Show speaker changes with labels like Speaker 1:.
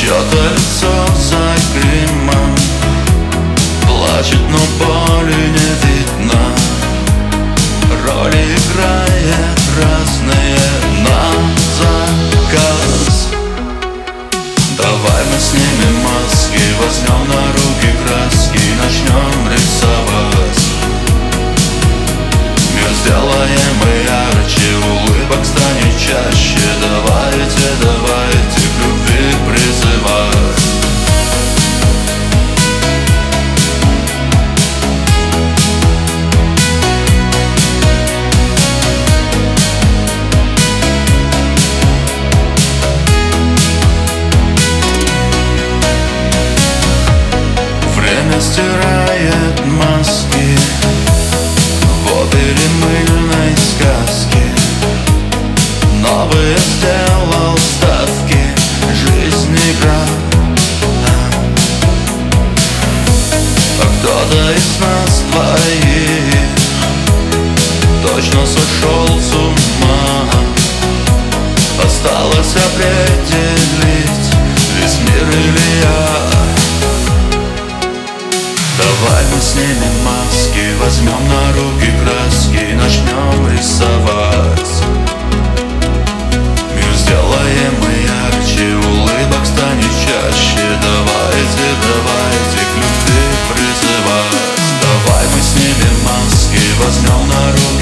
Speaker 1: Чье-то лицо за гримом плачет, но боли не видно. Роли играет разные на заказ. Давай мы снимем маски, возьмем на руки краски, начнем рисовать. Мир сделаем и ярче, улыбок станет чаще. Давайте, давайте к любви призывать. Время стирает маски в опере мыльной сказки. Новые сделал ставки, жизнь игра. А кто-то из нас двоих точно сошел с ума. Осталось определить, весь мир или я. Давай мы снимем маски, возьмем на руки краски, начнем рисовать. Мир сделаем мы ярче, улыбок станет чаще. Давайте, давайте к любви призывать. Давай мы снимем маски, возьмем на руки